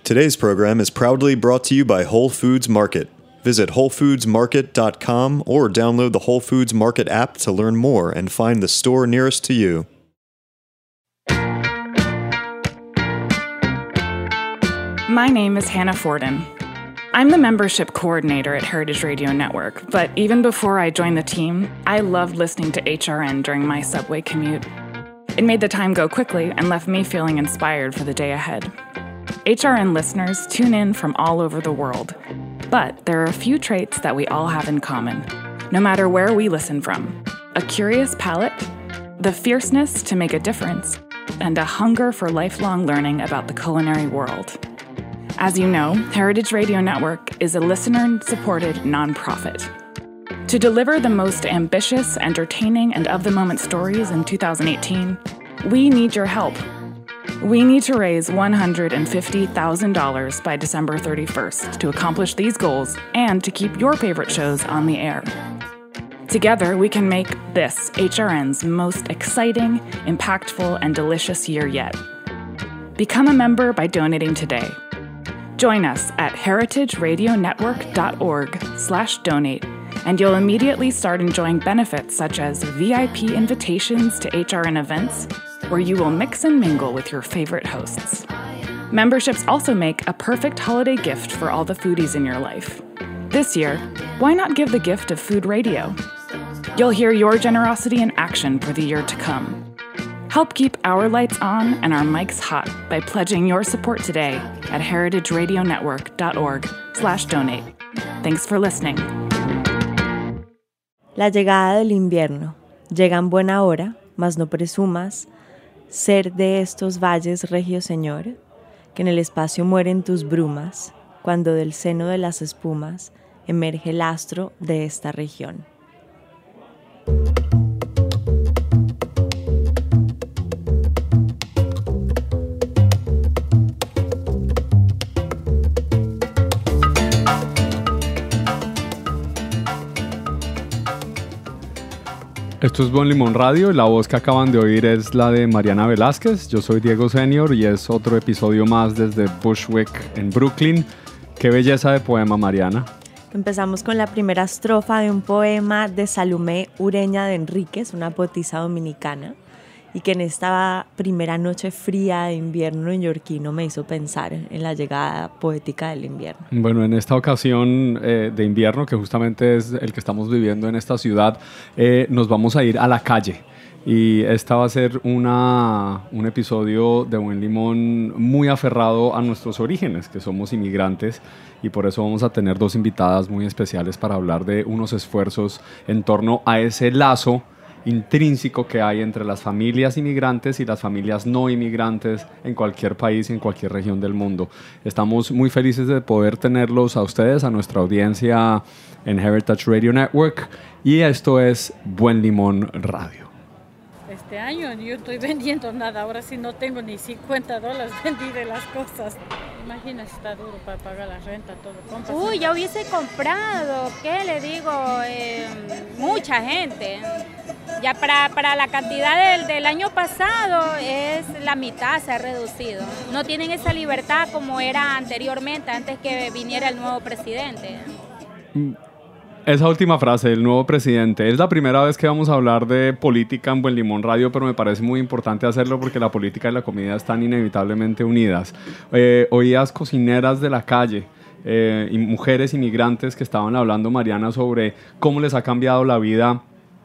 Today's program is proudly brought to you by Whole Foods Market. Visit WholeFoodsMarket.com or download the Whole Foods Market app to learn more and find the store nearest to you. My name is Hannah Forden. I'm the membership coordinator at Heritage Radio Network, but even before I joined the team, I loved listening to HRN during my subway commute. It made the time go quickly and left me feeling inspired for the day ahead. HRN listeners tune in from all over the world, but there are a few traits that we all have in common, no matter where we listen from. A curious palate, the fierceness to make a difference, and a hunger for lifelong learning about the culinary world. As you know, Heritage Radio Network is a listener-supported nonprofit. To deliver the most ambitious, entertaining, and of-the-moment stories in 2018, we need your help. We need to raise $150,000 by December 31st to accomplish these goals and to keep your favorite shows on the air. Together, we can make this HRN's most exciting, impactful, and delicious year yet. Become a member by donating today. Join us at heritageradionetwork.org/donate, and you'll immediately start enjoying benefits such as VIP invitations to HRN events, where you will mix and mingle with your favorite hosts. Memberships also make a perfect holiday gift for all the foodies in your life. This year, why not give the gift of food radio? You'll hear your generosity in action for the year to come. Help keep our lights on and our mics hot by pledging your support today at heritageradionetwork.org/donate. Thanks for listening. La llegada del invierno. Llega en buena hora, mas no presumas ser de estos valles, regio señor, que en el espacio mueren tus brumas, cuando del seno de las espumas emerge el astro de esta región. Esto es Buen Limón Radio y la voz que acaban de oír es la de Mariana Velázquez. Yo soy Diego Senior y es otro episodio más desde Bushwick en Brooklyn. Qué belleza de poema, Mariana. Empezamos con la primera estrofa de un poema de Salomé Ureña de Enríquez, una poetisa dominicana, y que en esta primera noche fría de invierno neoyorquino me hizo pensar en la llegada poética del invierno. Bueno, en esta ocasión de invierno, que justamente es el que estamos viviendo en esta ciudad, nos vamos a ir a la calle. Y esta va a ser un episodio de Buen Limón muy aferrado a nuestros orígenes, que somos inmigrantes, y por eso vamos a tener dos invitadas muy especiales para hablar de unos esfuerzos en torno a ese lazo intrínseco que hay entre las familias inmigrantes y las familias no inmigrantes en cualquier país, en cualquier región del mundo. Estamos muy felices de poder tenerlos a ustedes, a nuestra audiencia en Heritage Radio Network, y esto es Buen Limón Radio. Este año yo estoy vendiendo nada, ahora sí no tengo ni $50 vendí de las cosas. Imagínate, está duro para pagar la renta, todo. Uy, ya hubiese comprado, ¿qué le digo? Mucha gente. Ya para la cantidad del año pasado es la mitad, se ha reducido. No tienen esa libertad como era anteriormente, antes que viniera el nuevo presidente. Esa última frase, el nuevo presidente, es la primera vez que vamos a hablar de política en Buen Limón Radio, pero me parece muy importante hacerlo porque la política y la comida están inevitablemente unidas. Oías cocineras de la calle y mujeres inmigrantes que estaban hablando, Mariana, sobre cómo les ha cambiado la vida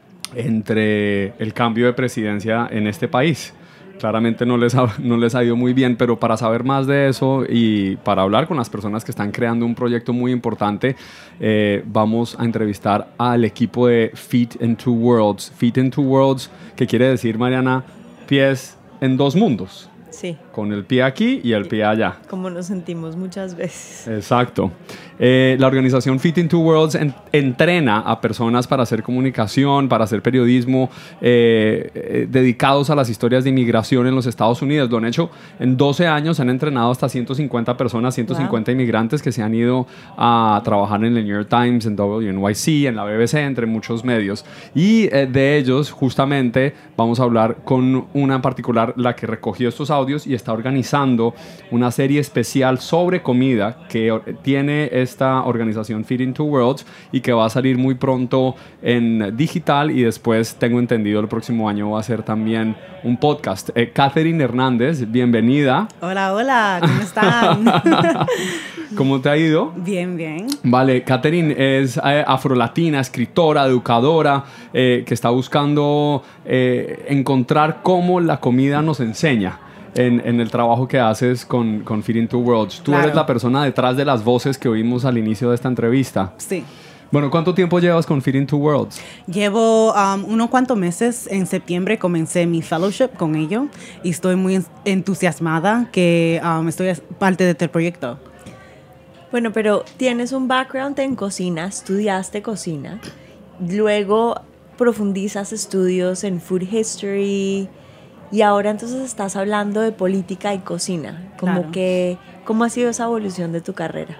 entre el cambio de presidencia en este país. Claramente no les ha ido muy bien, pero para saber más de eso y para hablar con las personas que están creando un proyecto muy importante, vamos a entrevistar al equipo de Feet in Two Worlds. Feet in Two Worlds, que quiere decir, Mariana, pies en dos mundos. Sí. Con el pie aquí y el pie allá. Como nos sentimos muchas veces. Exacto. La organización Feet in Two Worlds entrena a personas para hacer comunicación, para hacer periodismo, dedicados a las historias de inmigración en los Estados Unidos. Lo han hecho en 12 años, han entrenado hasta 150 personas, 150 inmigrantes que se han ido a trabajar en el New York Times, en WNYC, en la BBC, entre muchos medios. Y de ellos, justamente, vamos a hablar con una en particular, la que recogió estos audios y está está organizando una serie especial sobre comida que tiene esta organización Feeding Two Worlds y que va a salir muy pronto en digital, y después, tengo entendido, el próximo año va a ser también un podcast. Catherine Hernández, bienvenida. Hola, hola, ¿cómo están? ¿Cómo te ha ido? Bien, bien. Vale, Catherine es afrolatina, escritora, educadora, que está buscando encontrar cómo la comida nos enseña en el trabajo que haces con Feeding Two Worlds. Tú eres la persona detrás de las voces que oímos al inicio de esta entrevista. Sí. Bueno, ¿cuánto tiempo llevas con Feeding Two Worlds? Llevo unos cuantos meses. En septiembre comencé mi fellowship con ellos y estoy muy entusiasmada que estoy parte de este proyecto. Bueno, pero tienes un background en cocina, estudiaste cocina, luego profundizas estudios en food history y ahora entonces estás hablando de política y cocina. Claro. ¿Cómo ha sido esa evolución de tu carrera?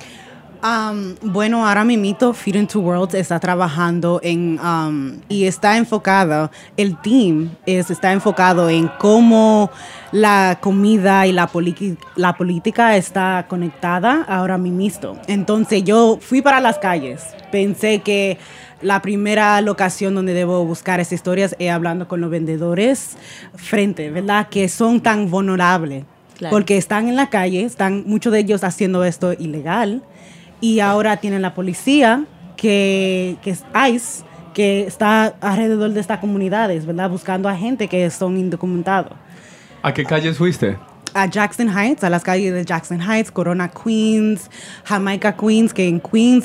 Bueno, ahora mismo Feeding Two Worlds está trabajando y está enfocado, el team está enfocado en cómo la comida y la política está conectada ahora mismo. Entonces yo fui para las calles, pensé que la primera locación donde debo buscar esas historias es hablando con los vendedores frente, ¿verdad? Que son tan vulnerables, claro. Porque están en la calle, muchos de ellos haciendo esto ilegal. Y ahora tienen la policía, que es ICE, que está alrededor de estas comunidades, ¿verdad? Buscando a gente que son indocumentados. ¿A qué calles fuiste? A Jackson Heights, a las calles de Jackson Heights, Corona, Queens, Jamaica, Queens, que en Queens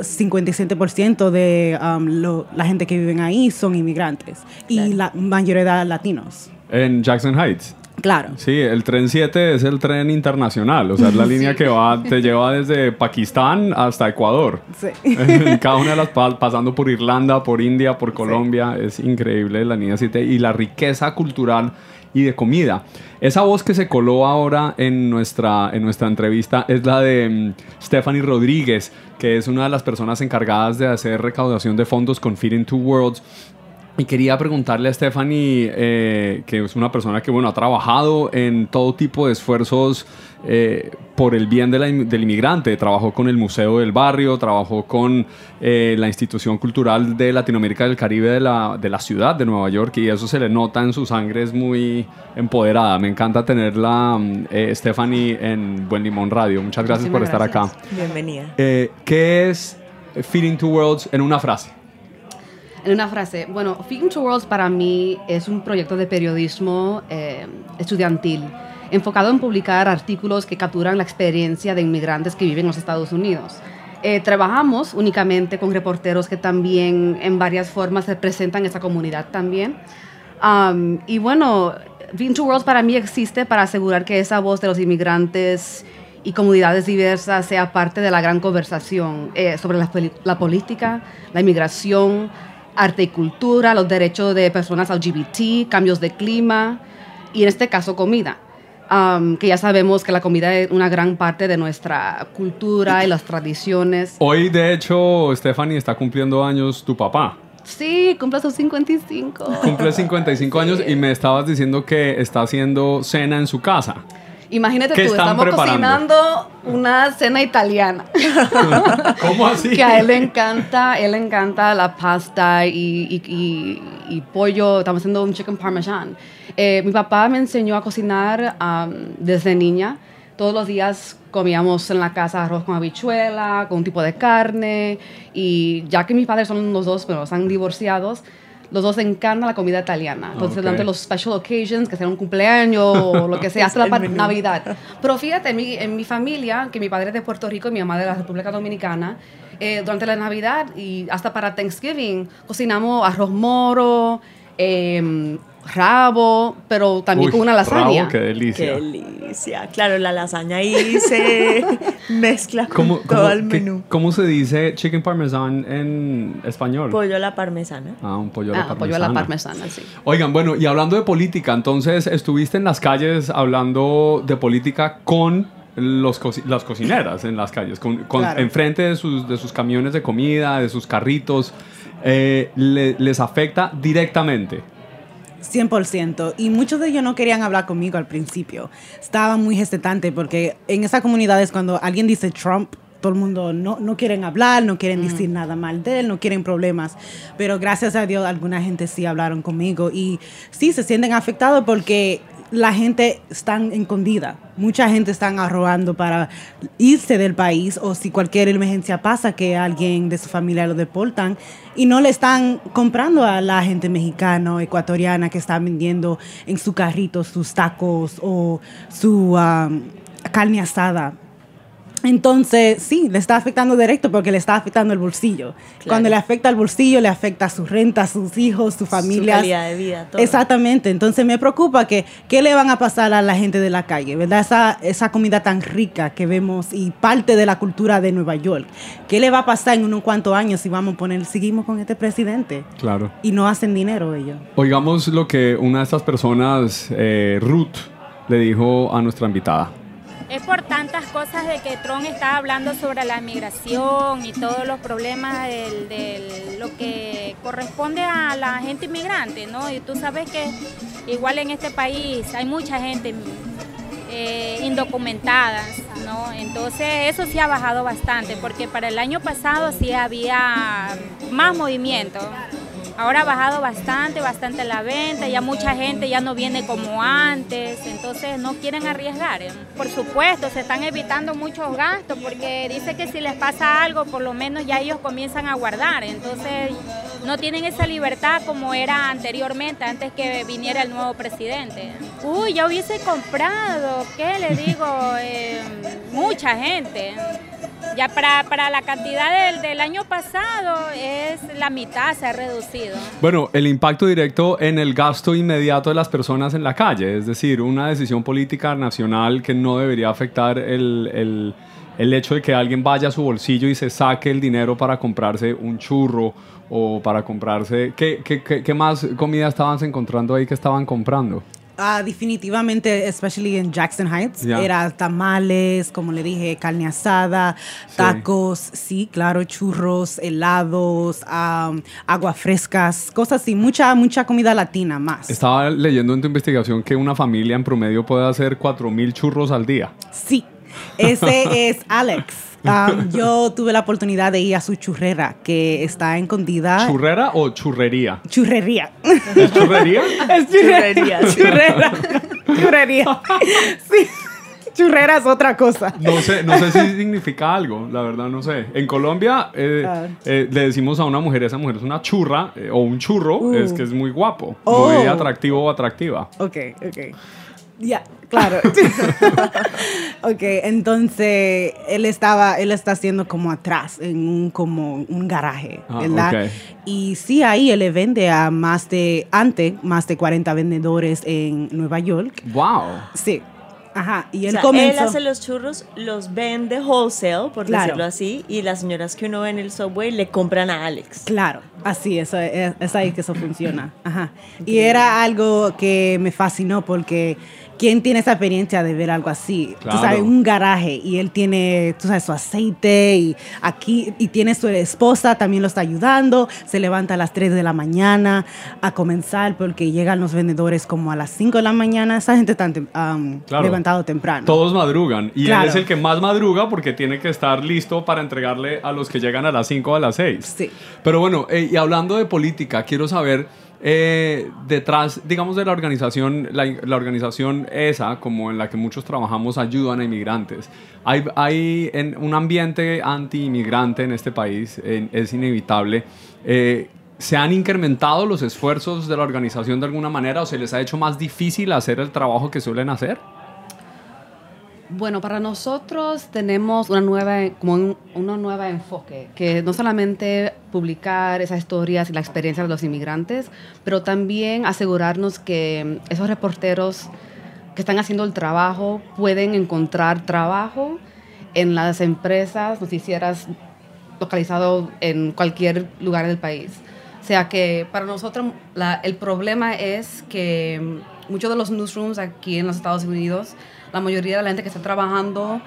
57% de la gente que viven ahí son inmigrantes. Claro. Y la mayoría de latinos. ¿En Jackson Heights? Claro. Sí, el tren 7 es el tren internacional, o sea, es la línea que te lleva desde Pakistán hasta Ecuador. Sí. Cada una de las pasando por Irlanda, por India, por Colombia. Sí. Es increíble la línea 7 y la riqueza cultural y de comida. Esa voz que se coló ahora en nuestra entrevista es la de Stephanie Rodríguez, que es una de las personas encargadas de hacer recaudación de fondos con Feeding Two Worlds. Y quería preguntarle a Stephanie, que es una persona que ha trabajado en todo tipo de esfuerzos por el bien del inmigrante. Trabajó con el Museo del Barrio, trabajó con la Institución Cultural de Latinoamérica y del Caribe de la ciudad de Nueva York, y eso se le nota en su sangre, es muy empoderada. Me encanta tenerla, Stephanie, en Buen Limón Radio. Muchas gracias por estar acá. Bienvenida. ¿Qué es Feeding Two Worlds en una frase? En una frase, bueno, Feeding Two Worlds para mí es un proyecto de periodismo estudiantil enfocado en publicar artículos que capturan la experiencia de inmigrantes que viven en los Estados Unidos. Trabajamos únicamente con reporteros que también en varias formas representan esa comunidad también. Y bueno, Feeding Two Worlds para mí existe para asegurar que esa voz de los inmigrantes y comunidades diversas sea parte de la gran conversación sobre la política, la inmigración, arte y cultura, los derechos de personas LGBT, cambios de clima y en este caso comida. Que ya sabemos que la comida es una gran parte de nuestra cultura y las tradiciones. Hoy, de hecho, Stephanie, está cumpliendo años tu papá. Sí, cumple sus 55. Cumple 55 años y me estabas diciendo que está haciendo cena en su casa. Imagínate tú, estamos cocinando una cena italiana. ¿Cómo así? Que a él le encanta la pasta y pollo. Estamos haciendo un chicken parmesan. Mi papá me enseñó a cocinar desde niña. Todos los días comíamos en la casa arroz con habichuela, con un tipo de carne. Y ya que mis padres son los dos, pero están divorciados, los dos encanta la comida italiana. Entonces, durante los special occasions, que sea un cumpleaños o lo que sea, hasta la Navidad. Pero fíjate, en mi familia, que mi padre es de Puerto Rico y mi mamá de la República Dominicana, durante la Navidad y hasta para Thanksgiving, cocinamos arroz moro, rabo, pero también con una lasaña. Rabo, qué delicia. Qué delicia. Claro, la lasaña ahí se mezcla con todo el menú. ¿Cómo se dice chicken parmesan en español? Pollo a la parmesana. Un pollo a la parmesana. Pollo a la parmesana, sí. Oigan, bueno, y hablando de política, entonces estuviste en las calles hablando de política con las cocineras en las calles, claro. Enfrente de sus camiones de comida, de sus carritos. ¿Les afecta directamente? 100%. Y muchos de ellos no querían hablar conmigo al principio. Estaban muy hesitantes porque en esas comunidades cuando alguien dice Trump, todo el mundo no quieren hablar, no quieren decir nada mal de él, no quieren problemas. Pero gracias a Dios alguna gente sí hablaron conmigo y sí se sienten afectados porque la gente está escondida. Mucha gente está arrobando para irse del país o si cualquier emergencia pasa que alguien de su familia lo deportan y no le están comprando a la gente mexicana o ecuatoriana que está vendiendo en su carrito sus tacos o su carne asada. Entonces, sí, le está afectando directo porque le está afectando el bolsillo. Claro. Cuando le afecta el bolsillo, le afecta su renta, sus hijos, su familia. Su calidad de vida, todo. Exactamente. Entonces, me preocupa que qué le van a pasar a la gente de la calle, ¿verdad? Esa comida tan rica que vemos y parte de la cultura de Nueva York. ¿Qué le va a pasar en unos cuantos años si seguimos con este presidente? Claro. Y no hacen dinero ellos. Oigamos lo que una de estas personas, Ruth, le dijo a nuestra invitada. Es por tantas cosas de que Trump está hablando sobre la migración y todos los problemas de lo que corresponde a la gente inmigrante, ¿no? Y tú sabes que igual en este país hay mucha gente indocumentada, ¿no? Entonces eso sí ha bajado bastante, porque para el año pasado sí había más movimiento. Ahora ha bajado bastante la venta, ya mucha gente ya no viene como antes, entonces no quieren arriesgar. Por supuesto, se están evitando muchos gastos porque dice que si les pasa algo, por lo menos ya ellos comienzan a guardar, entonces no tienen esa libertad como era anteriormente, antes que viniera el nuevo presidente. Uy, ya hubiese comprado, ¿qué le digo? Mucha gente. Ya para la cantidad del año pasado es la mitad, se ha reducido. Bueno, el impacto directo en el gasto inmediato de las personas en la calle, es decir, una decisión política nacional que no debería afectar el hecho de que alguien vaya a su bolsillo y se saque el dinero para comprarse un churro o para comprarse... ¿Qué más comida estaban encontrando ahí que estaban comprando? Definitivamente, especially en Jackson Heights, era tamales, como le dije, carne asada, tacos, sí, claro, churros, helados, aguas frescas, cosas así, mucha comida latina más. Estaba leyendo en tu investigación que una familia en promedio puede hacer 4,000 churros al día. Sí, ese es Alex. Yo tuve la oportunidad de ir a su churrera, que está escondida. ¿Churrera o churrería? Churrería. ¿Es churrería? Es churrería. Churrería. Sí. Churrera es otra cosa. No sé si significa algo, la verdad no sé. En Colombia le decimos a una mujer, esa mujer es una churra o un churro, es que es muy guapo, muy atractivo o atractiva. Ok. Ya, claro. Ok, entonces él está haciendo como atrás, en un garaje, ¿verdad? Okay. Y sí, ahí él le vende a más de 40 vendedores en Nueva York. Wow. Sí. Ajá, y él él hace los churros, los vende wholesale, por decirlo así, y las señoras que uno ve en el subway le compran a Alex. Claro, así, es ahí que eso funciona. Ajá. Y era algo que me fascinó porque ¿quién tiene esa experiencia de ver algo así? Claro. Tú sabes, un garaje y él tiene, tú sabes, su aceite y tiene su esposa, también lo está ayudando, se levanta a las 3 de la mañana a comenzar porque llegan los vendedores como a las 5 de la mañana, esa gente está levantado temprano. Todos madrugan y él es el que más madruga porque tiene que estar listo para entregarle a los que llegan a las 5 o a las 6. Sí. Pero bueno, y hablando de política, quiero saber... detrás, digamos, de la organización, la organización esa, como en la que muchos trabajamos, ayudan a inmigrantes. Hay en un ambiente anti-inmigrante en este país, es inevitable. ¿Se han incrementado los esfuerzos de la organización de alguna manera o se les ha hecho más difícil hacer el trabajo que suelen hacer? Bueno, para nosotros tenemos una nueva enfoque, que no solamente publicar esas historias y la experiencia de los inmigrantes, pero también asegurarnos que esos reporteros que están haciendo el trabajo pueden encontrar trabajo en las empresas noticieras localizadas en cualquier lugar del país. O sea que para nosotros el problema es que muchos de los newsrooms aquí en los Estados Unidos, la mayoría de la gente que está trabajando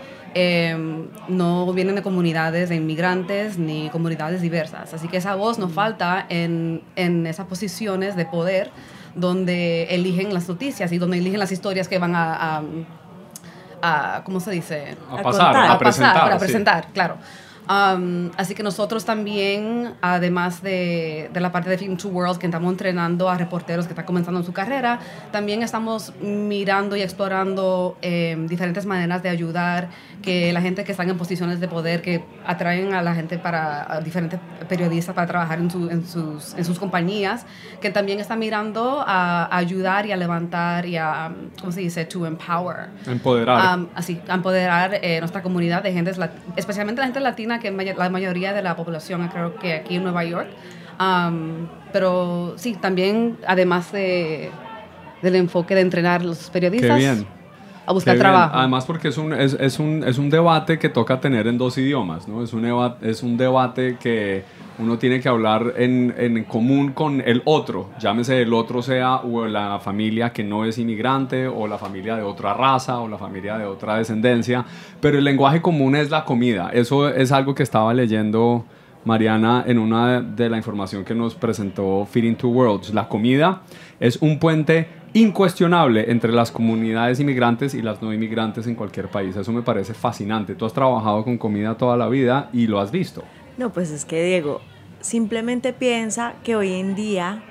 no vienen de comunidades de inmigrantes ni comunidades diversas. Así que esa voz nos falta en esas posiciones de poder donde eligen las noticias y donde eligen las historias que van a ¿cómo se dice? A pasar, para sí. presentar, claro. Así que nosotros también, además de la parte de Feeding Two Worlds, que estamos entrenando a reporteros que están comenzando en su carrera, también estamos mirando y explorando diferentes maneras de ayudar que la gente que están en posiciones de poder, que atraen a la gente a diferentes periodistas para trabajar en sus compañías, que también están mirando a ayudar y a levantar y a, ¿cómo se dice? To empower. Empoderar. Empoderar nuestra comunidad de gente, especialmente la gente latina, que es la mayoría de la población, creo que aquí en Nueva York. Pero sí, también, además del enfoque de entrenar los periodistas. Qué bien. A buscar trabajo. Además, porque es un debate que toca tener en dos idiomas, ¿no? Es un debate que uno tiene que hablar en común con el otro, llámese el otro sea o la familia que no es inmigrante o la familia de otra raza o la familia de otra descendencia, pero el lenguaje común es la comida. Eso es algo que estaba leyendo Mariana en una de la información que nos presentó Feeding Two Worlds. La comida es un puente incuestionable entre las comunidades inmigrantes y las no inmigrantes en cualquier país. Eso me parece fascinante. Tú has trabajado con comida toda la vida y lo has visto. No, pues es que, Diego, simplemente piensa que hoy en día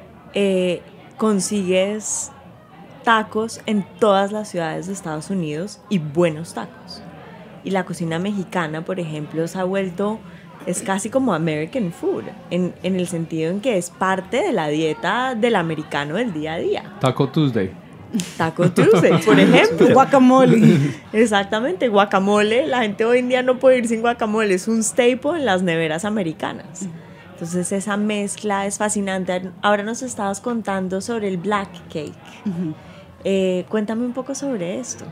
consigues tacos en todas las ciudades de Estados Unidos y buenos tacos. Y la cocina mexicana, por ejemplo, se ha vuelto... Es casi como American food, en el sentido en que es parte de la dieta del americano del día a día. Taco Tuesday. Taco Tuesday, por ejemplo. Guacamole. Exactamente, guacamole. La gente hoy en día no puede ir sin guacamole. Es un staple en las neveras americanas. Entonces esa mezcla es fascinante. Ahora nos estabas contando sobre el black cake. Cuéntame un poco sobre esto.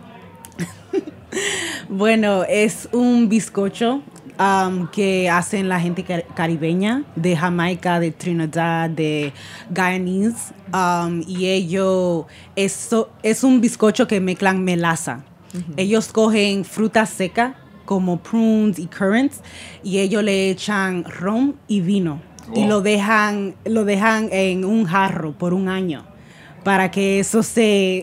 Bueno, es un bizcocho que hacen la gente caribeña de Jamaica, de Trinidad, de Guyanese, y ellos es un bizcocho que mezclan melaza. Ellos cogen fruta seca como prunes y currants y ellos le echan ron y vino y lo dejan en un jarro por un año para que eso se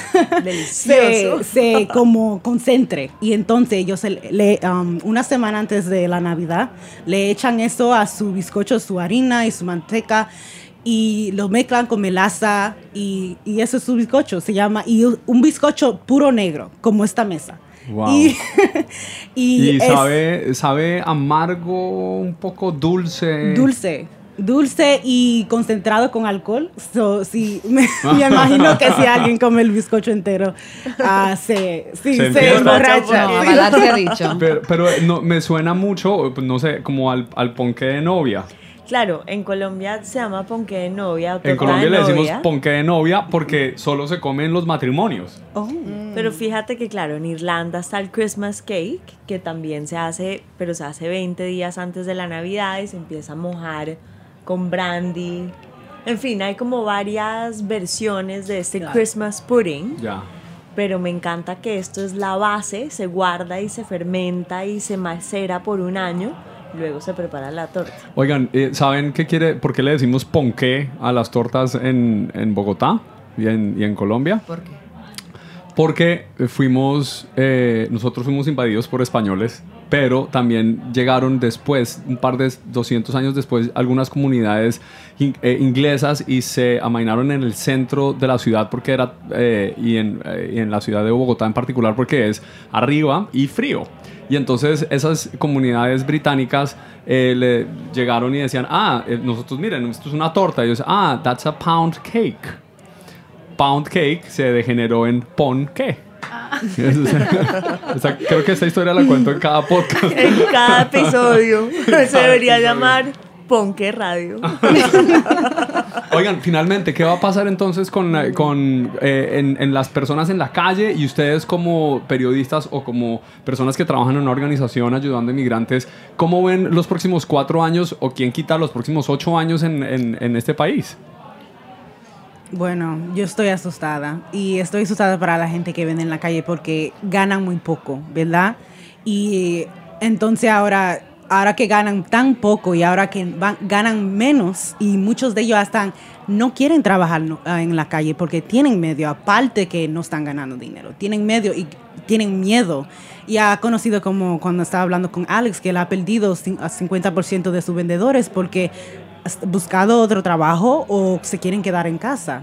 como concentre. Y entonces ellos una semana antes de la Navidad le echan eso a su bizcocho, su harina y su manteca y lo mezclan con melaza y eso es su bizcocho. Se llama, y un bizcocho puro negro como esta mesa. Wow. Y sabe amargo, un poco dulce. Dulce y concentrado con alcohol. Sí, me imagino que si alguien come el bizcocho entero, se emborracha. Pero no, me suena mucho, no sé, como al ponqué de novia. Claro, en Colombia se llama ponqué de novia. En Colombia le decimos ponqué de novia porque solo se come en los matrimonios. Pero fíjate que, claro, en Irlanda está el Christmas cake, que también se hace, pero se hace 20 días antes de la Navidad y se empieza a mojar con brandy. En fin, hay como varias versiones de este Christmas pudding. Ya. Pero me encanta que esto es la base, se guarda y se fermenta y se macera por un año. Luego se prepara la torta. Oigan, ¿saben por qué le decimos ponqué a las tortas en Bogotá y en Colombia? ¿Por qué? Porque nosotros fuimos invadidos por españoles, pero también llegaron después, un par de 200 años después, algunas comunidades inglesas y se amainaron en el centro de la ciudad porque y en la ciudad de Bogotá en particular porque es arriba y frío. Y entonces esas comunidades británicas le llegaron y decían, nosotros miren, esto es una torta. Y ellos, that's a pound cake. Pound cake se degeneró en ponqué. Creo que esta historia la cuento en cada podcast. En cada episodio. Se debería llamar Ponqué Radio. Oigan, finalmente, ¿qué va a pasar entonces en las personas en la calle y ustedes como periodistas o como personas que trabajan en una organización ayudando a inmigrantes? ¿Cómo ven los próximos 4 años o quién quita los próximos 8 años en este país? Bueno, yo estoy asustada y estoy asustada para la gente que vende en la calle porque ganan muy poco, ¿verdad? Y entonces ahora ahora que ganan tan poco y ahora que ganan menos, y muchos de ellos hasta no quieren trabajar en la calle porque tienen miedo, aparte que no están ganando dinero, tienen miedo y ha conocido, como cuando estaba hablando con Alex, que él ha perdido 50% de sus vendedores porque han buscado otro trabajo o se quieren quedar en casa.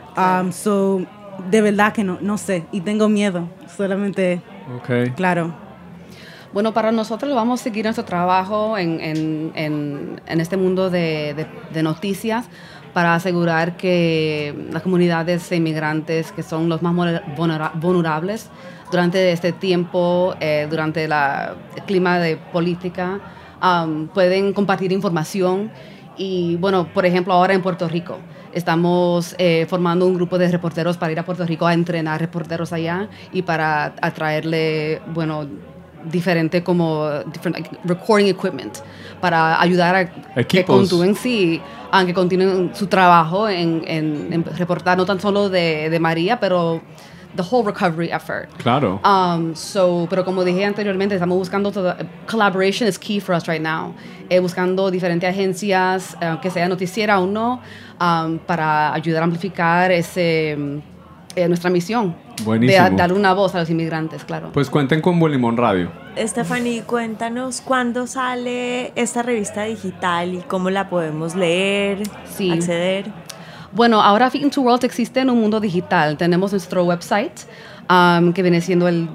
De verdad que no sé, y tengo miedo, solamente, claro. Bueno, para nosotros vamos a seguir nuestro trabajo en este mundo de noticias para asegurar que las comunidades inmigrantes, que son los más vulnerables durante este tiempo, durante el clima de política, pueden compartir información. Y bueno, por ejemplo, ahora en Puerto Rico estamos formando un grupo de reporteros para ir a Puerto Rico a entrenar reporteros allá y para atraerle, diferente recording equipment para ayudar a que continúen su trabajo en reportar no tan solo de María, pero the whole recovery effort. Claro. Pero como dije anteriormente, estamos buscando collaboration is key for us right now. Buscando diferentes agencias, que sea noticiera o no, para ayudar a amplificar nuestra misión. Buenísimo. De darle una voz a los inmigrantes, claro. Pues cuenten con Buen Limón Radio. Stephanie, cuéntanos cuándo sale esta revista digital y cómo la podemos leer, acceder. Bueno, ahora Feeding Two Worlds existe en un mundo digital. Tenemos nuestro website, que viene siendo el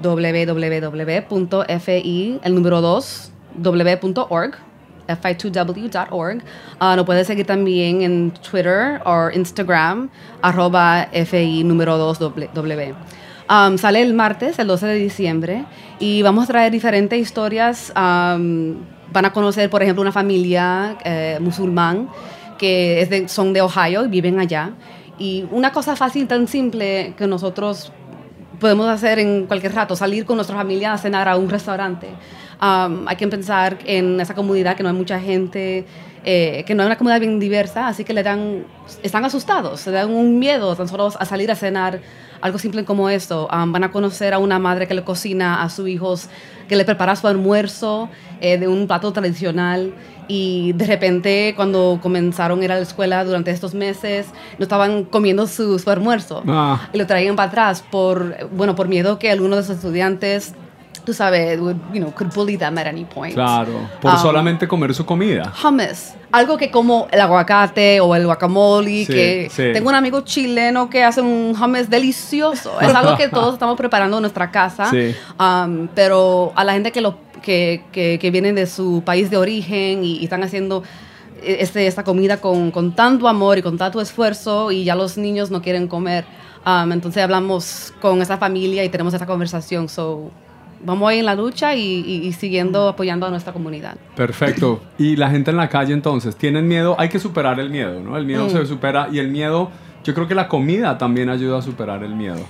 www.fi, el número 2, w.org. fi2w.org. Nos puedes seguir también en Twitter o Instagram, @fi número 2w. Sale el martes, el 12 de diciembre, y vamos a traer diferentes historias. Van a conocer, por ejemplo, una familia musulmán que son de Ohio y viven allá. Y una cosa fácil, tan simple, que nosotros podemos hacer en cualquier rato, salir con nuestra familia a cenar a un restaurante. Hay que pensar en esa comunidad que no hay mucha gente, que no hay una comunidad bien diversa, así que están asustados, se dan un miedo tan solo a salir a cenar. Algo simple como esto. Van a conocer a una madre que le cocina a sus hijos, que le prepara su almuerzo de un plato tradicional. Y de repente, cuando comenzaron a ir a la escuela durante estos meses, no estaban comiendo su almuerzo. Y lo traían para atrás por miedo que alguno de sus estudiantes, tú sabes, could bully them at any point. Claro, por solamente comer su comida. Hummus, algo que como el aguacate o el guacamole, tengo un amigo chileno que hace un hummus delicioso. Es algo que todos estamos preparando en nuestra casa, pero a la gente que vienen de su país de origen y están haciendo esta comida con tanto amor y con tanto esfuerzo, y ya los niños no quieren comer. Entonces hablamos con esa familia y tenemos esa conversación. Vamos ahí en la lucha y siguiendo apoyando a nuestra comunidad. Perfecto. Y la gente en la calle, entonces, ¿tienen miedo? Hay que superar el miedo, ¿no? El miedo se supera, y el miedo, yo creo que la comida también ayuda a superar el miedo.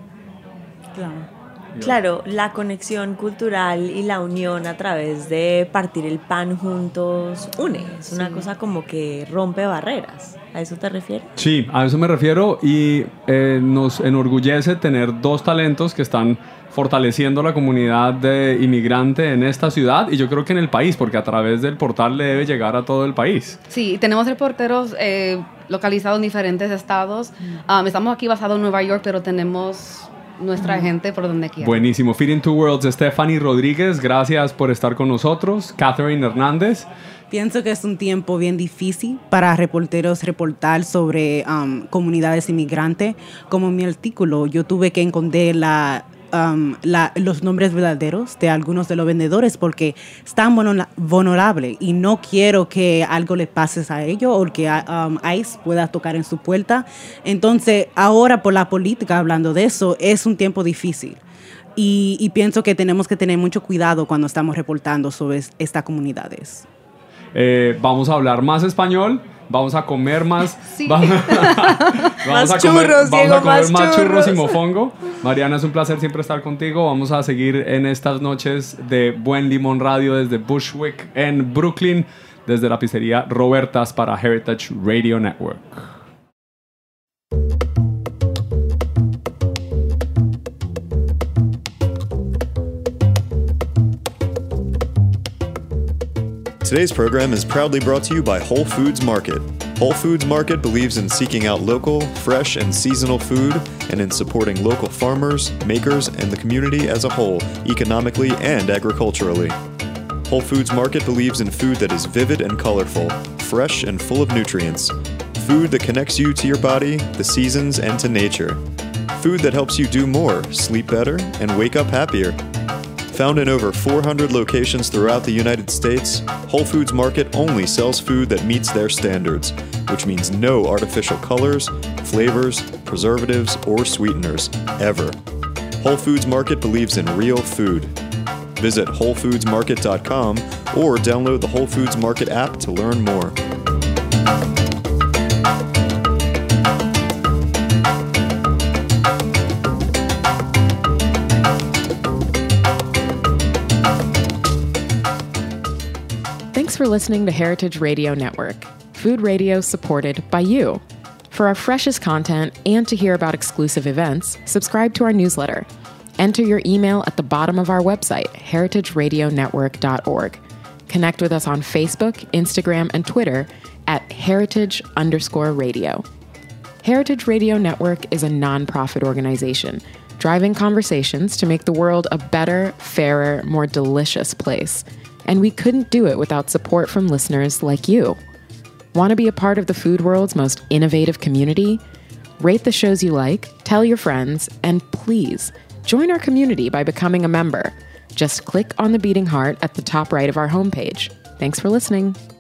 Claro, la conexión cultural y la unión a través de partir el pan juntos une. Es una cosa como que rompe barreras. ¿A eso te refieres? Sí, a eso me refiero, y nos enorgullece tener dos talentos que están fortaleciendo la comunidad de inmigrante en esta ciudad, y yo creo que en el país, porque a través del portal le debe llegar a todo el país. Sí, tenemos reporteros localizados en diferentes estados. Estamos aquí basados en Nueva York, pero tenemos nuestra gente por donde quiera. Buenísimo. Feeding Two Worlds, Stephanie Rodríguez, gracias por estar con nosotros. Catherine Hernández. Pienso que es un tiempo bien difícil para reporteros reportar sobre comunidades inmigrantes. Como en mi artículo, yo tuve que encontrar los nombres verdaderos de algunos de los vendedores porque están vulnerables y no quiero que algo les pase a ellos o que ICE pueda tocar en su puerta. Entonces, ahora por la política, hablando de eso, es un tiempo difícil. Y pienso que tenemos que tener mucho cuidado cuando estamos reportando sobre estas comunidades. Vamos a hablar más español, vamos a comer más, vamos más a churros, comer más churros y mofongo. Mariana, es un placer siempre estar contigo. Vamos a seguir en estas noches de Buen Limón Radio desde Bushwick en Brooklyn, desde la pizzería Roberta's para Heritage Radio Network. Today's program is proudly brought to you by Whole Foods Market. Whole Foods Market believes in seeking out local, fresh, and seasonal food and in supporting local farmers, makers, and the community as a whole, economically and agriculturally. Whole Foods Market believes in food that is vivid and colorful, fresh and full of nutrients. Food that connects you to your body, the seasons, and to nature. Food that helps you do more, sleep better, and wake up happier. Found in over 400 locations throughout the United States, Whole Foods Market only sells food that meets their standards, which means no artificial colors, flavors, preservatives, or sweeteners, ever. Whole Foods Market believes in real food. Visit WholeFoodsMarket.com or download the Whole Foods Market app to learn more. Thanks for listening to Heritage Radio Network, food radio supported by you. For our freshest content and to hear about exclusive events, subscribe to our newsletter. Enter your email at the bottom of our website, heritageradionetwork.org. Connect with us on Facebook, Instagram, and Twitter at heritage_radio. Heritage Radio Network is a nonprofit organization driving conversations to make the world a better, fairer, more delicious place. And we couldn't do it without support from listeners like you. Want to be a part of the food world's most innovative community? Rate the shows you like, tell your friends, and please join our community by becoming a member. Just click on the beating heart at the top right of our homepage. Thanks for listening.